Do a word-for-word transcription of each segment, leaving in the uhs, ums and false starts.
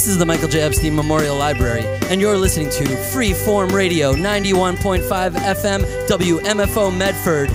This is the Michael J. Epstein Memorial Library, and you're listening to Freeform Radio, ninety-one point five F M, W M F O Medford.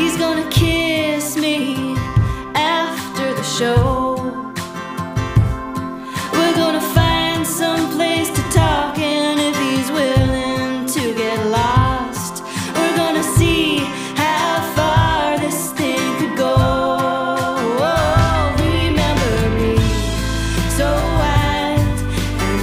He's gonna kiss me after the show. We're gonna find some place to talk, and if he's willing to get lost, we're gonna see how far this thing could go. Oh, remember me, so wild and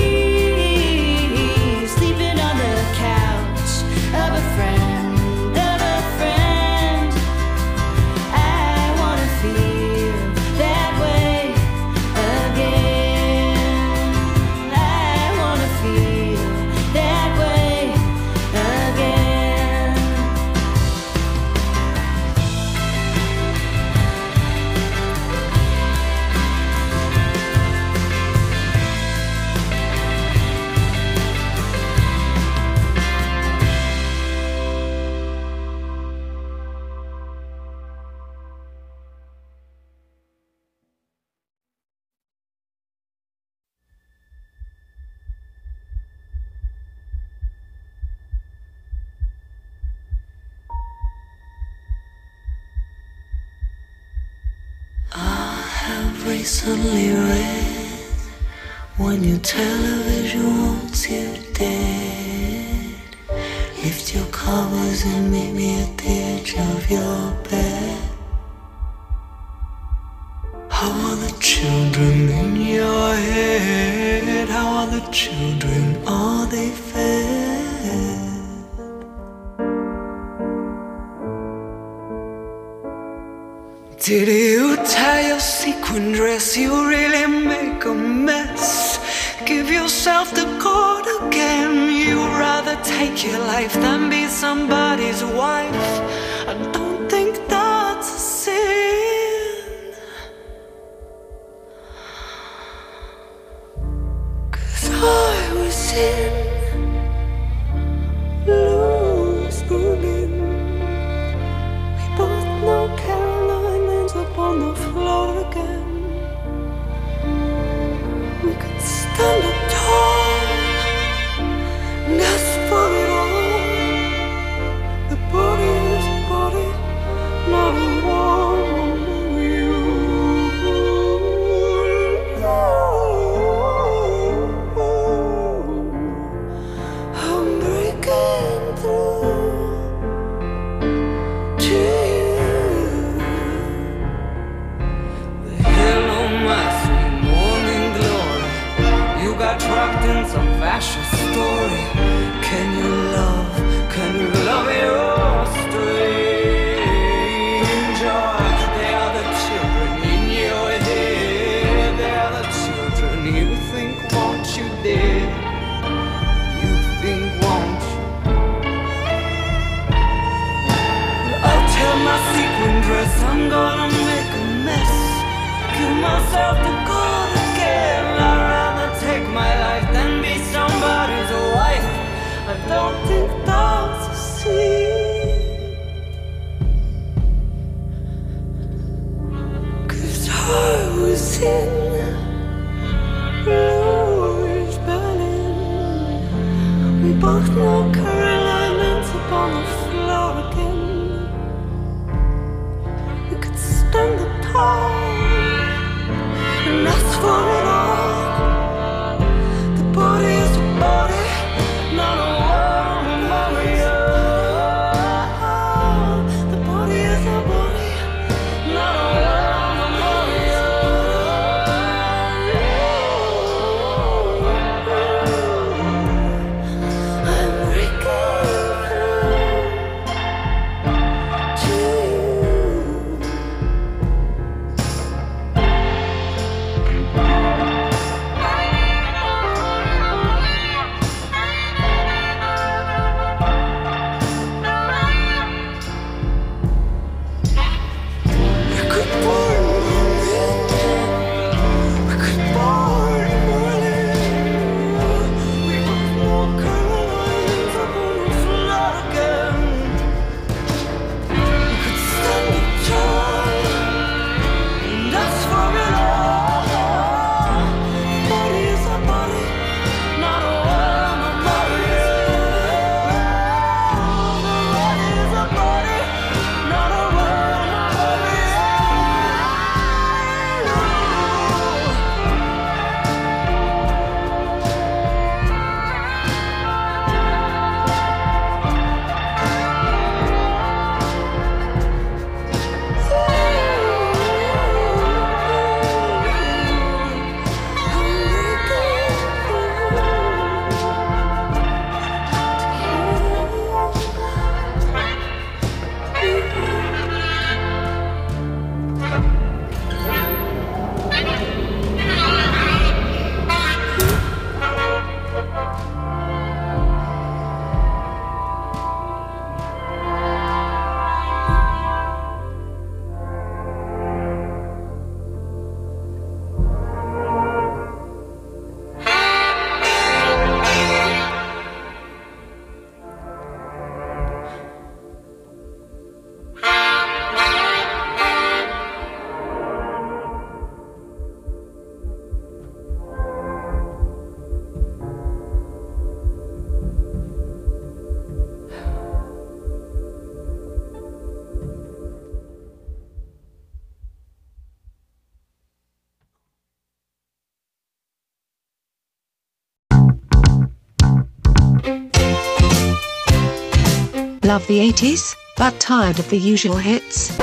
free, sleeping on the couch of a friend, of a friend. I wanna feel that way again. I wanna feel that way again. I've recently read when your television wants you dead, lift your covers and meet me at the edge of your bed. How are the children in your head? How are the children? Are they fed? Did you tie your sequin dress? You really make a mess. Give yourself the cord again. You'd rather take your life than be somebody's wife. I don't think that's a sin, 'cause I was in Louis Berlin. We both know Caroline ends up on the floor again. We could stand up tall and ask for it all. The body is a body, not a woman. You, I'm breaking through to you. The hell on my sweet morning glory. You got trapped in some fascist story. Can you love? Can you love your stranger? They are the children in your head. They are the children you think want you dead. You think want you. I'll tell my sequin dress I'm gonna make a mess. Give myself the God again. I'd rather take my life than be somebody's wife. I don't think that's a sin, 'cause I was in Louis Berlin. We both know Caroline ends up on the floor again. We could stand up tall and ask for it all. The body is a body, not a woman. The body is a body, not a woman. I'm breaking through to you. Love the eighties, but tired of the usual hits?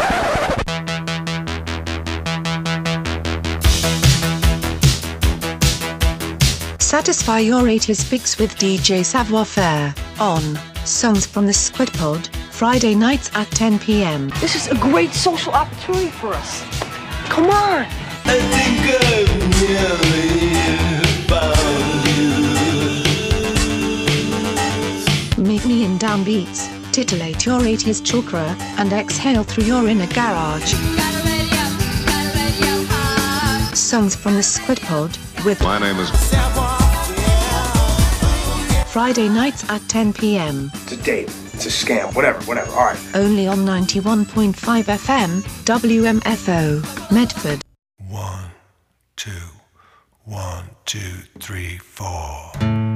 Satisfy your eighties fix with D J Savoir Faire on Songs from the Squid Pod, Friday nights at ten p m. This is a great social opportunity for us. Come on! I think I've nearly found you. Meet me in downbeats, titillate your eighties chakra, and exhale through your inner garage. Songs from the Squid Pod with My name is Friday nights at ten p m. It's a date. It's a scam. Whatever, whatever. All right. Only on ninety-one point five F M, W M F O, Medford. One, two, one, two, three, four.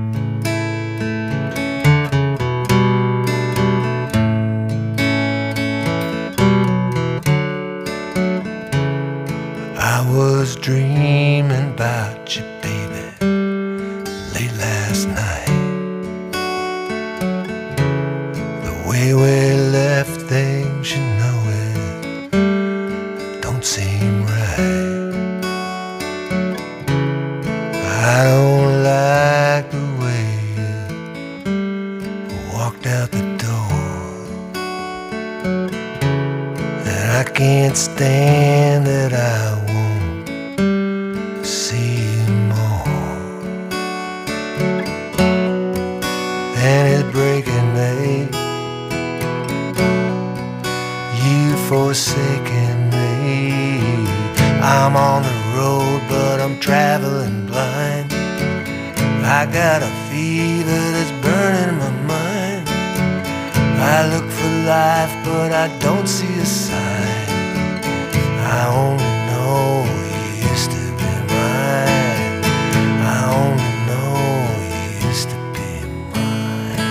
I was dreaming about you, baby, late last night. The way we left things, you know it don't seem right. I don't like the way you walked out the door, and I can't stand that I see you more. And it's breaking me, you forsaken me. I'm on the road, but I'm traveling blind. I got a fever that's burning my mind. I look for life, but I don't see a sign. I only know you used to be mine. I only know you used to be mine.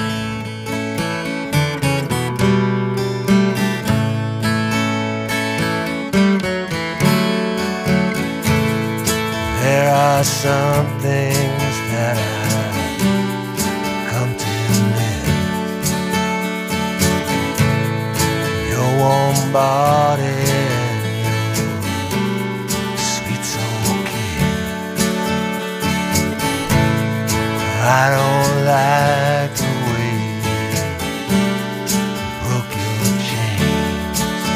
There are some things that I've come to miss. Your warm body, I don't like the way you broke your chains,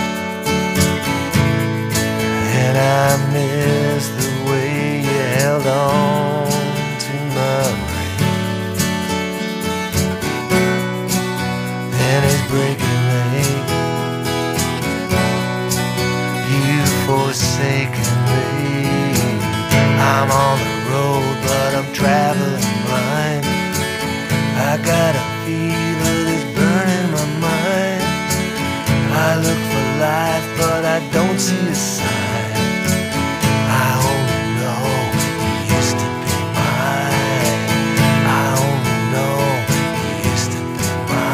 and I miss the way you held on to my reins. And it's breaking me, you've forsaken me. I'm on the road, but I'm traveling blind. I got a fever that's burning my mind. I look for life, but I don't see a sign. I only know you used to be mine. I only know you used to be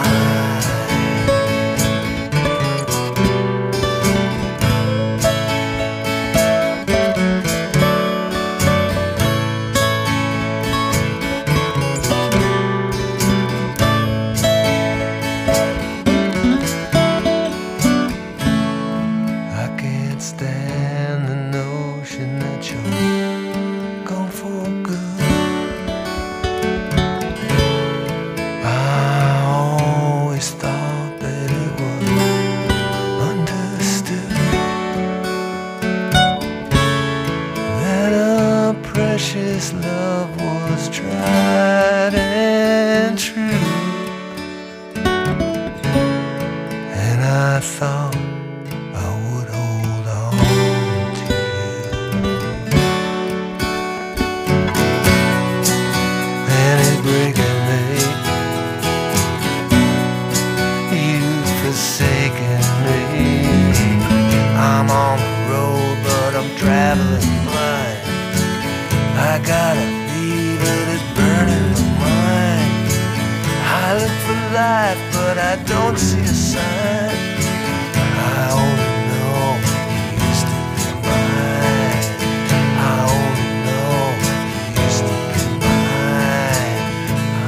precious love was tried and true, and I thought I would hold on to you. And it's breaking me, you've forsaken me. I'm on the road, but I'm traveling blind. I got a fever that's burning my mind. I look for life, but I don't see a sign. I only know you used to be mine. I only know you used to be mine. I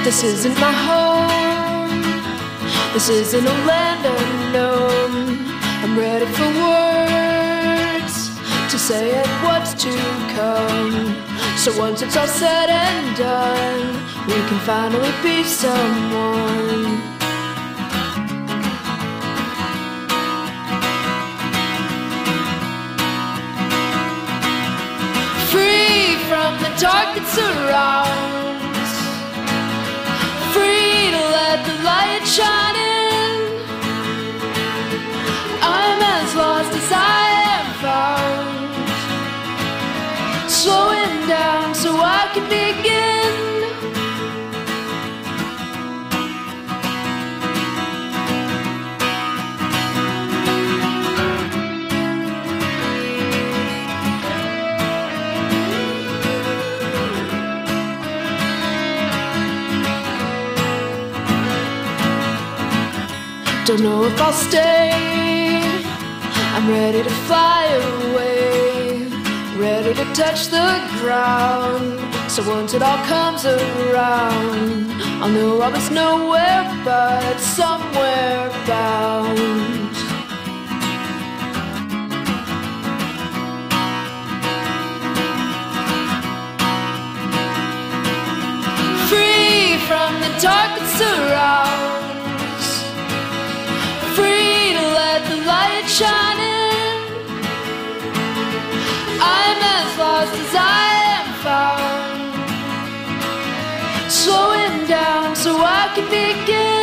This isn't my home. This isn't a land unknown. I'm ready for words to say it what's to come. So once it's all said and done, we can finally be someone. Free from the dark that surrounds, free to let the light shine in. I'm as lost as I am found, slowing down so I can begin. Don't know if I'll stay. I'm ready to fly away, ready to touch the ground. So once it all comes around, I'll know I was nowhere but somewhere bound. Free from the dark that surrounds, free to let the light shine in. I'm as lost as I am found, slowing down so I can begin.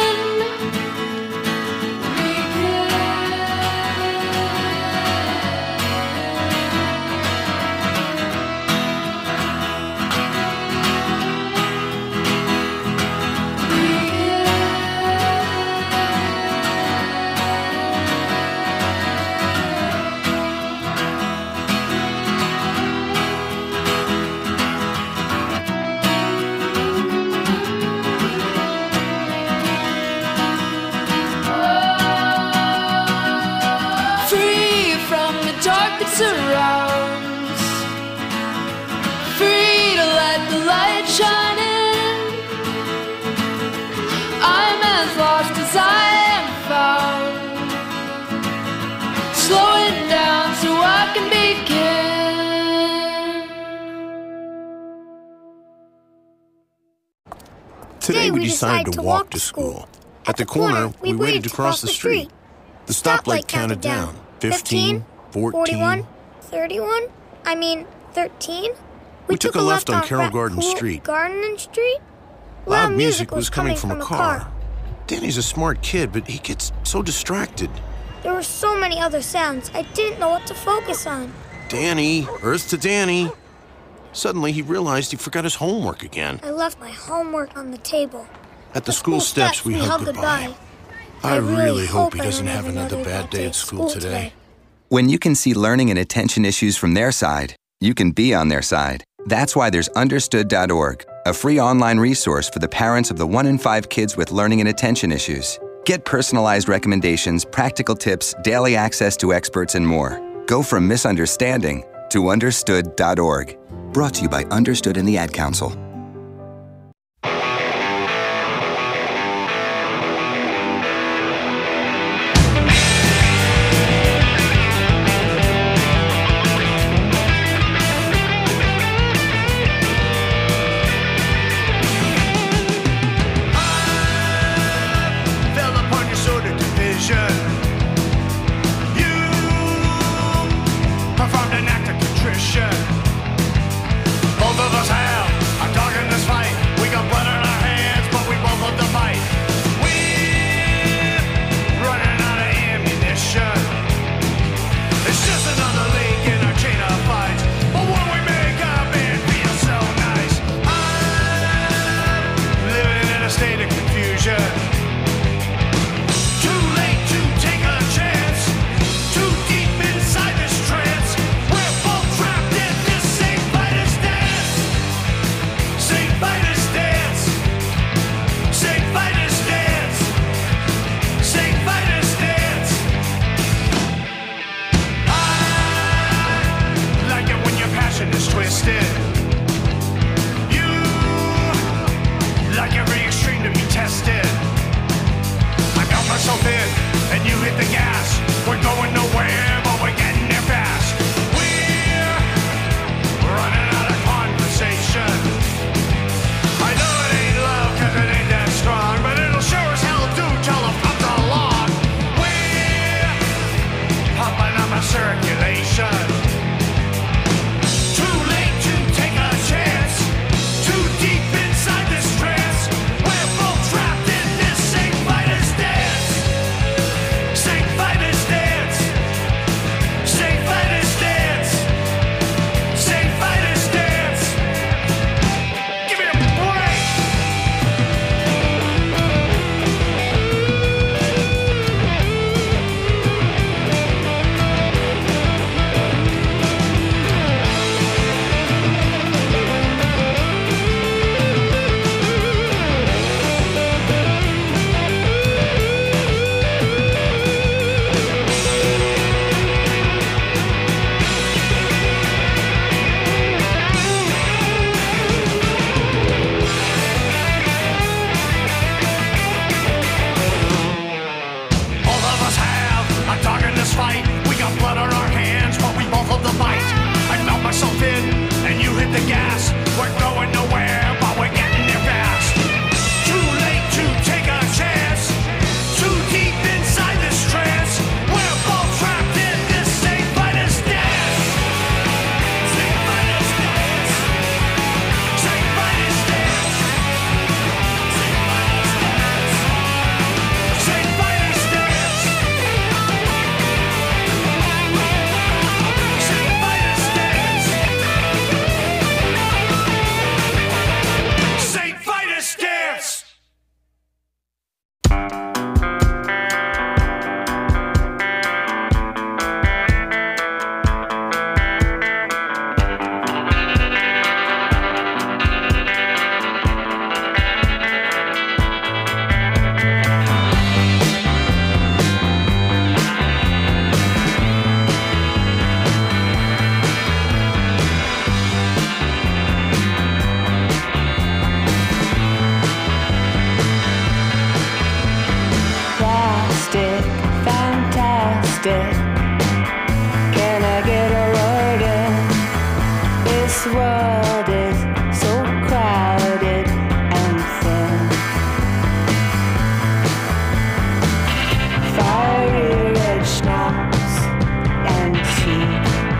Surrounds, free to let the light shine in. I'm as lost as I am found, slowing down so I can begin. Today we decided to walk to school. At the corner, we waited to cross the street. The stoplight counted down. Fifteen, fourteen, thirty-one? I mean, thirteen? We, we took, took a left, left on Carroll Garden cool Street. Garden Street? Loud music was coming from a car. Danny's a smart kid, but he gets so distracted. There were so many other sounds, I didn't know what to focus on. Danny, Earth to Danny. Suddenly, he realized he forgot his homework again. I left my homework on the table. At the, the school, school steps, we hugged goodbye. goodbye. I, I really, really hope he doesn't have another bad day at school today. today. When you can see learning and attention issues from their side, you can be on their side. That's why there's understood dot org, a free online resource for the parents of the one in five kids with learning and attention issues. Get personalized recommendations, practical tips, daily access to experts, and more. Go from misunderstanding to understood dot org. Brought to you by Understood and the Ad Council. twisted. You, like every world is so crowded and thin. Fiery red schnapps and tea.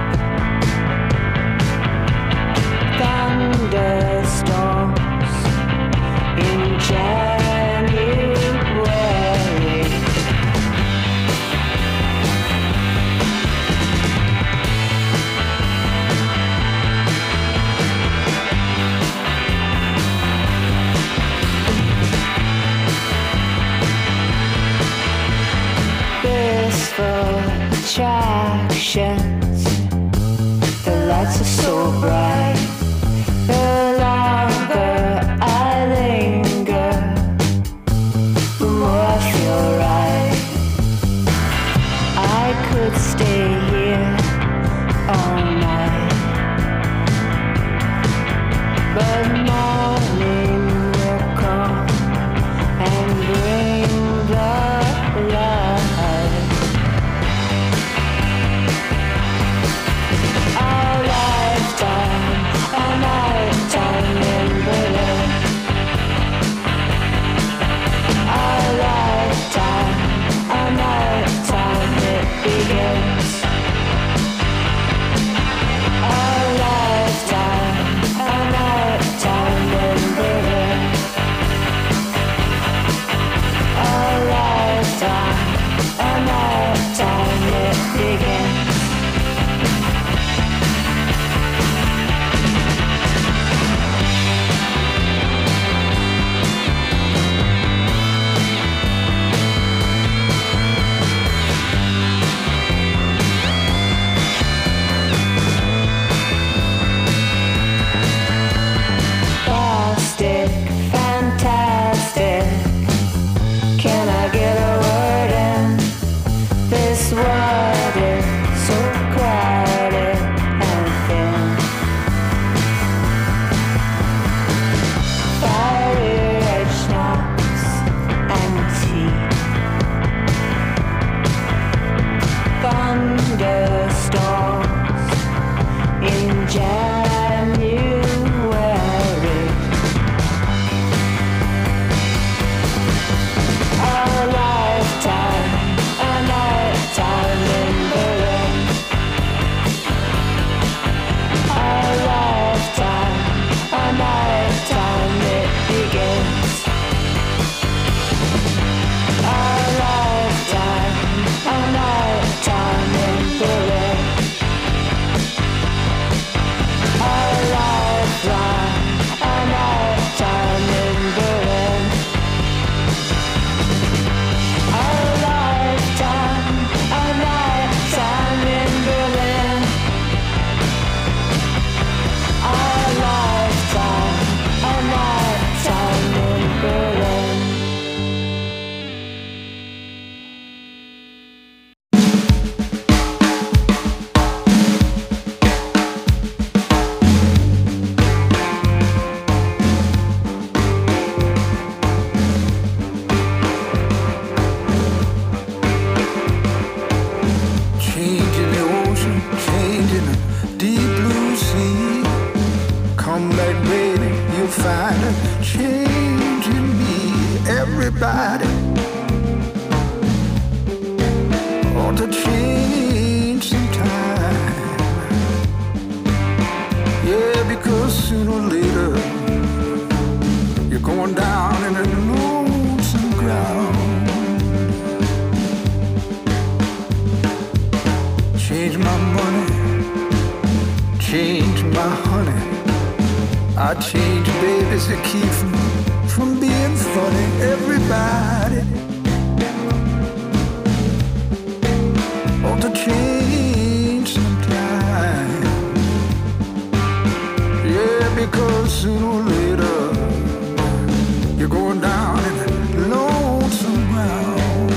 Thunderstorms in January. Blissful attractions. The lights are so bright. The longer I linger, the more I feel right. I could stay here all night, but morning will come and bring the light. Our lifetime, a nighttime in Berlin. Our lifetime, a nighttime it begins. Our lifetime, a nighttime in Berlin. Our lifetime, a nighttime it begins. Plastic, fantastic. Can I get a word in? This world is so crowded and thin. Fiery red schnapps and tea. Thunderstorms in January. Our lifetime, a nighttime in Berlin. Our lifetime, a nighttime it begins. Our lifetime, a nighttime in Berlin. Our lifetime, a nighttime in Berlin. Our lifetime, a nighttime in Berlin. Our lifetime, a nighttime in Berlin. Change in the ocean, change in the deep blue sea. Come back, baby, you'll find a change in me. Everybody ought to change sometime. Yeah, because sooner or later you're going down in a lonesome ground. Change my money, change my honey. I change babies to keep from, from being funny. Everybody ought to change sometime. Yeah, because sooner or later you're going down in a lonesome ground.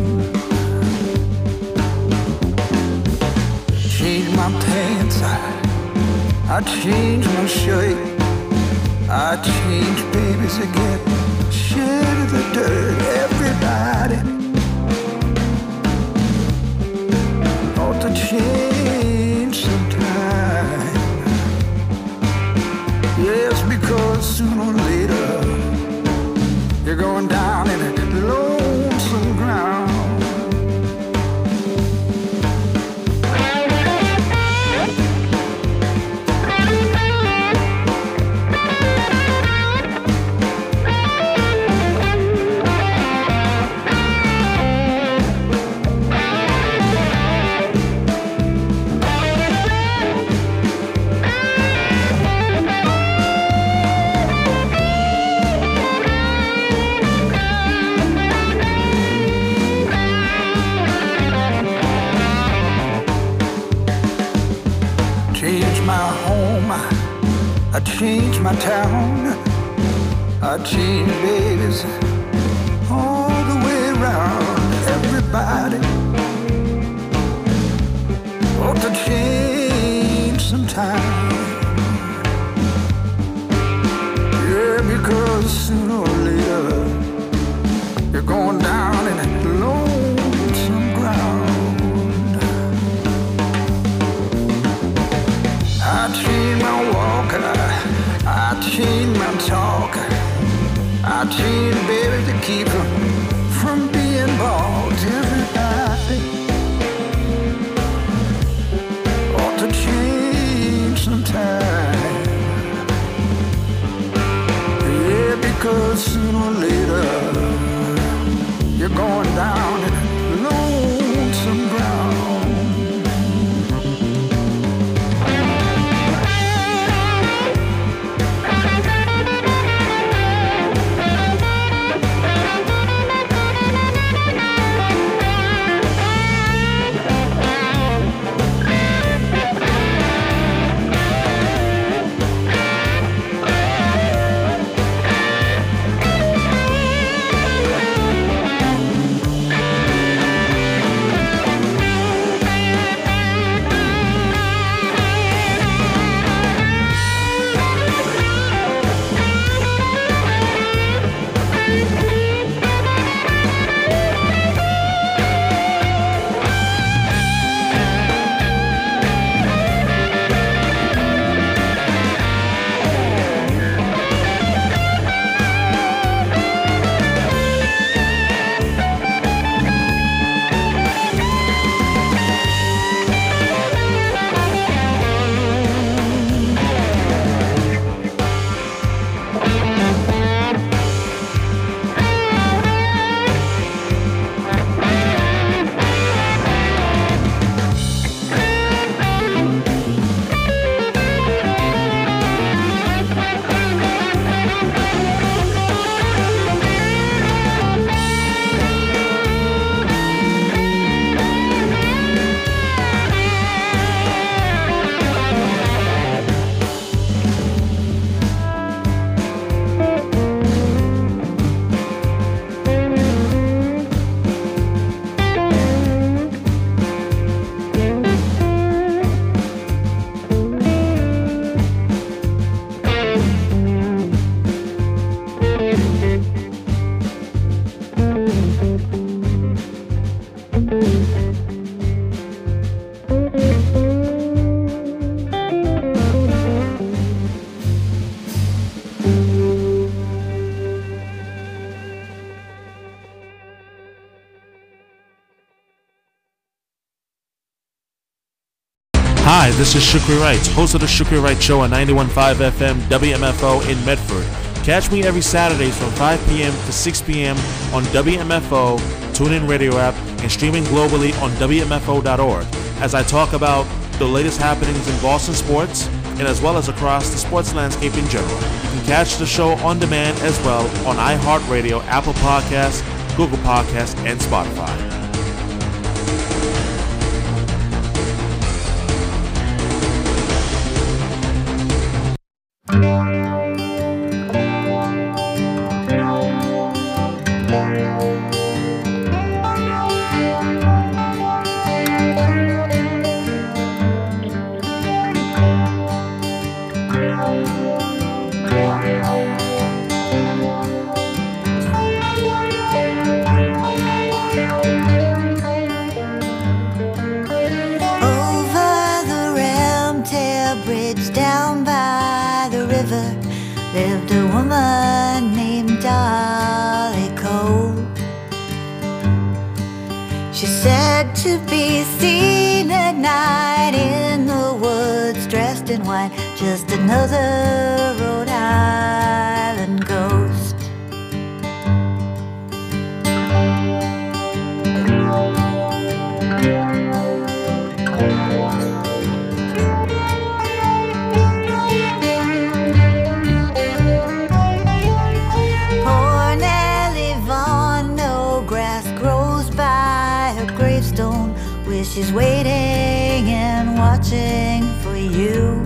Change my pants, I, I change my shirt. I change babies again, shed the dirt. Everybody ought to change sometime. Yes, because sooner or later you're going down in a lonesome ground. I changed my town, I changed babies all the way around. Everybody ought to change sometime. Yeah, because sooner or later you're going down in a lonesome ground. I changed my walk, I changed my talk, I changed baby to keep her from being bald. Everybody ought to change sometime. Yeah, because sooner or later you're going down in lonesome ground. Hi, this is Shukri Wright, host of the Shukri Wright Show on ninety-one point five F M W M F O in Medford. Catch me every Saturdays from five p.m. to six p.m. on W M F O, TuneIn Radio app, and streaming globally on W M F O dot org as I talk about the latest happenings in Boston sports and as well as across the sports landscape in general. You can catch the show on demand as well on iHeartRadio, Apple Podcasts, Google Podcasts, and Spotify. Over the Ramtail Bridge down by the river lived a woman named Dolly Cole. She's said to be seen at night in the woods, dressed in white, just another Rhode Island ghost. Poor Nellie Vaughan, no grass grows by her gravestone, where she's waiting and watching for you.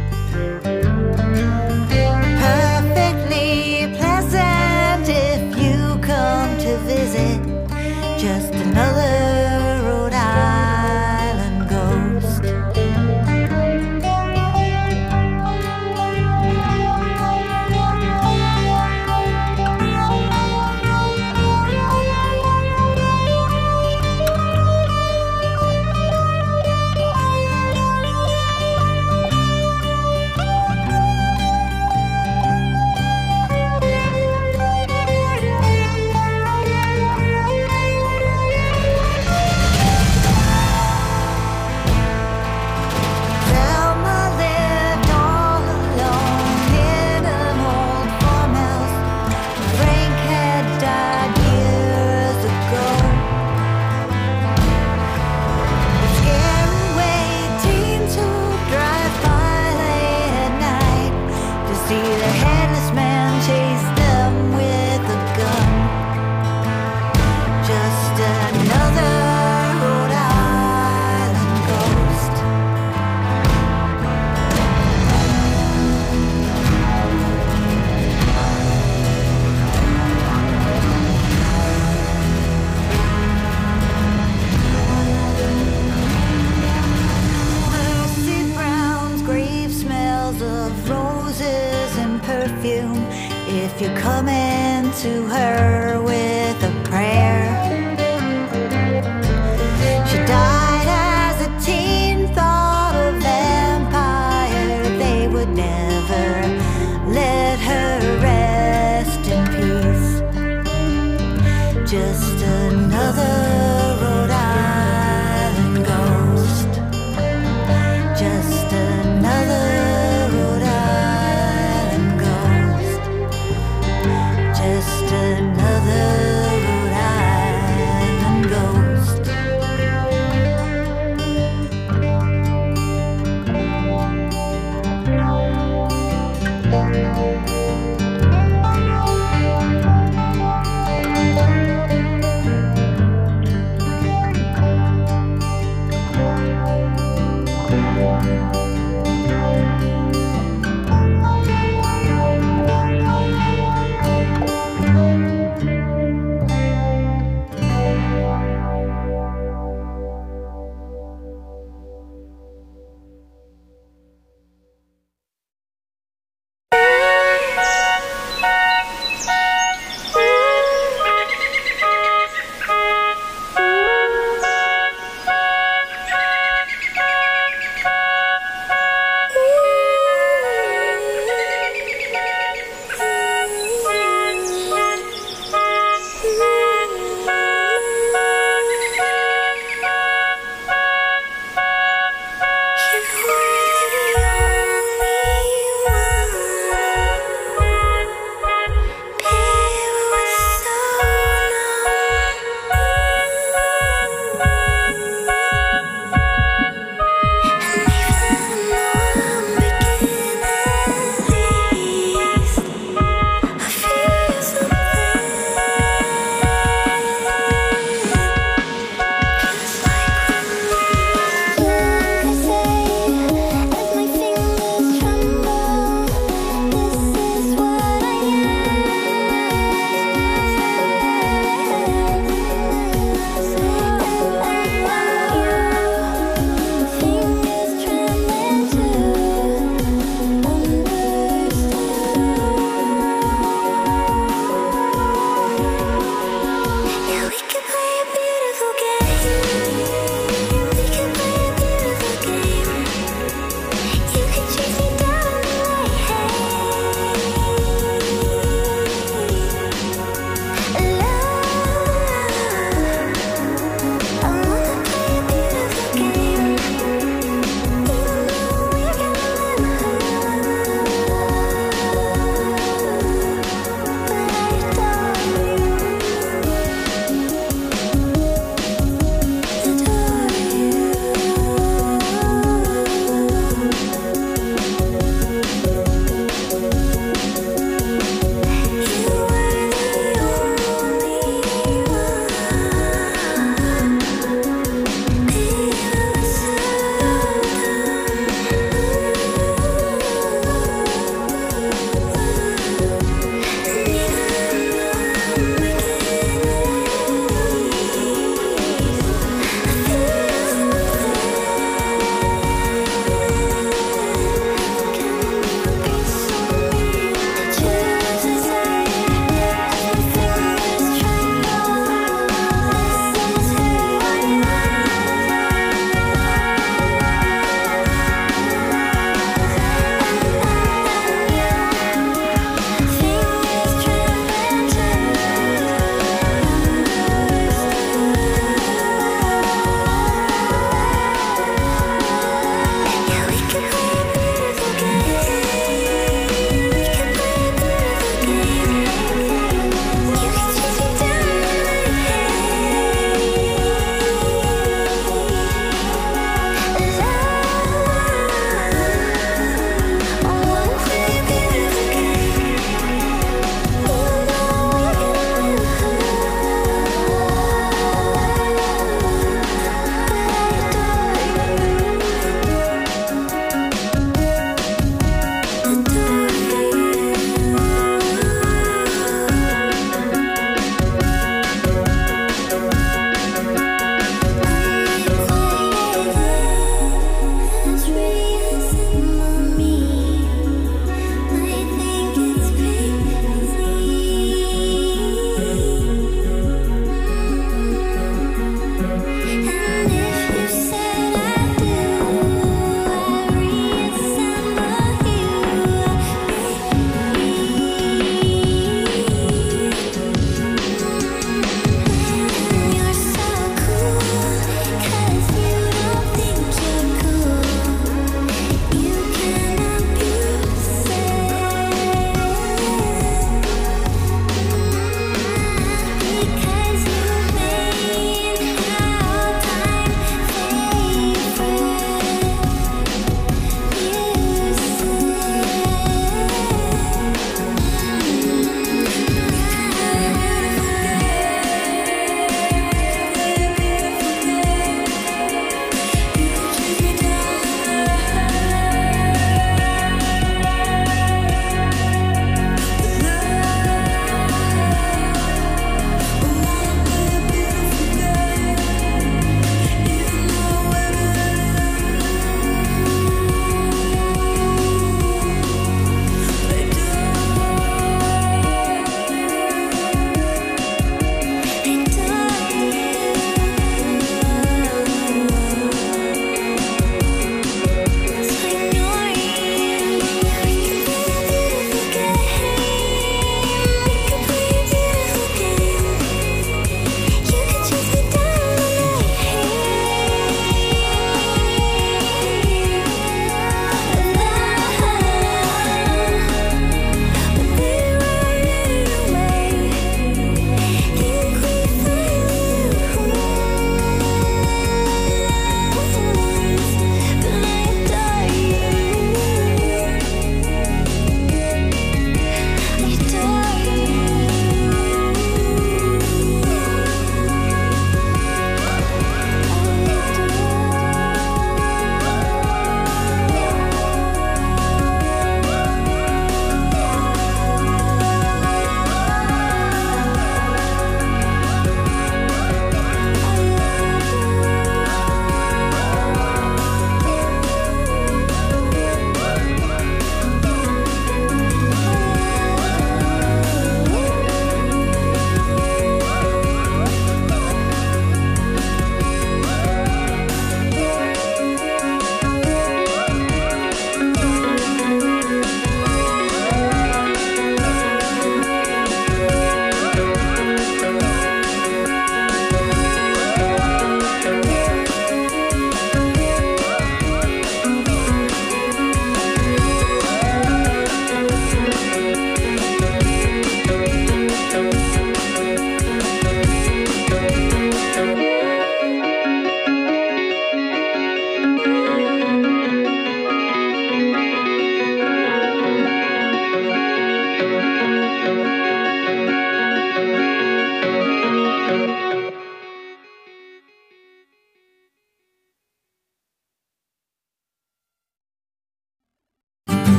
Perfectly pleasant if you come to visit, just another Rhode Island ghost. Thelma lived all alone in an old farmhouse. Frank had died years ago. It's scary waiting to drive by late at night to see the headless man chase them with a gun. Just another Rhode Island ghost. Lucy Brown's grave smells of roses and perfume. If you're coming to her with a prayer, she died as a teen, thought a vampire. They would never let her rest in peace. Just another Rhode Island ghost. Just another Rhode Island ghost. Just another Rhode Island ghost.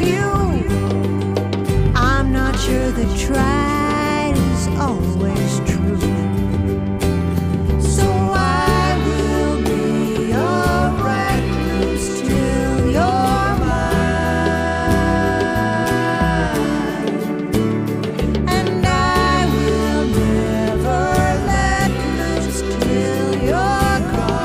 you. I'm not sure that tried is always true. So I will be your recluse till you're mine. And I will never let loose till you're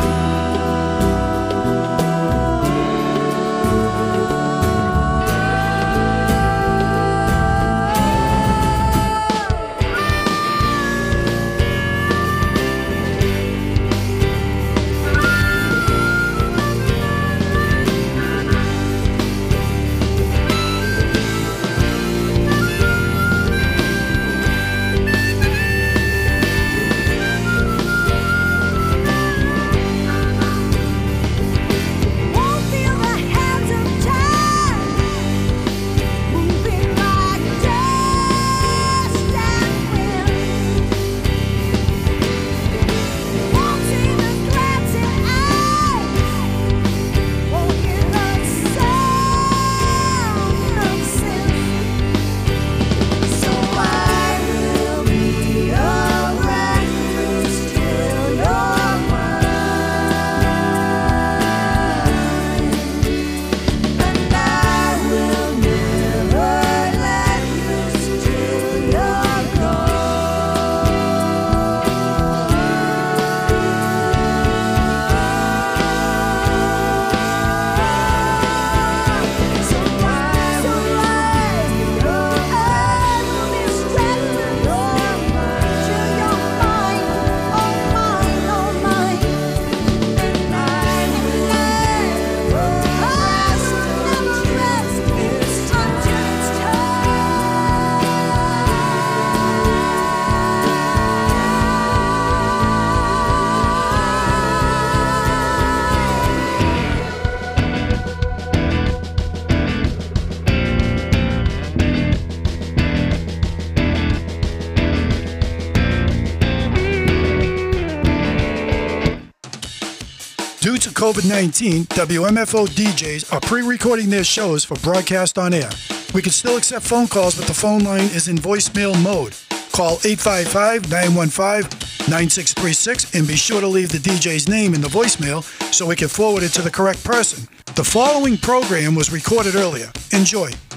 Due to COVID nineteen, W M F O D Js are pre-recording their shows for broadcast on air. We can still accept phone calls, but the phone line is in voicemail mode. Call eight five five, nine one five, nine six three six and be sure to leave the D J's name in the voicemail so we can forward it to the correct person. The following program was recorded earlier. Enjoy.